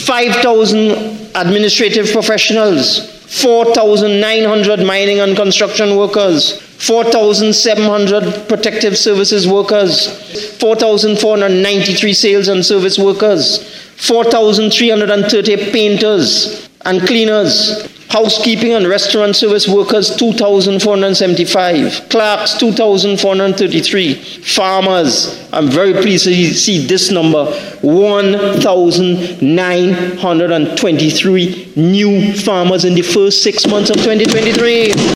5,000 administrative professionals, 4,900 mining and construction workers, 4,700 protective services workers, 4,493 sales and service workers, 4,330 painters and cleaners, housekeeping and restaurant service workers, 2,475, clerks, 2,433, farmers, I'm very pleased to see this number, 1,923 new farmers in the first 6 months of 2023.